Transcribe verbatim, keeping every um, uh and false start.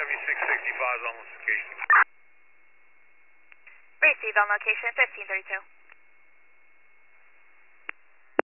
seventy-six sixty-five is on location. Received on location, fifteen thirty-two.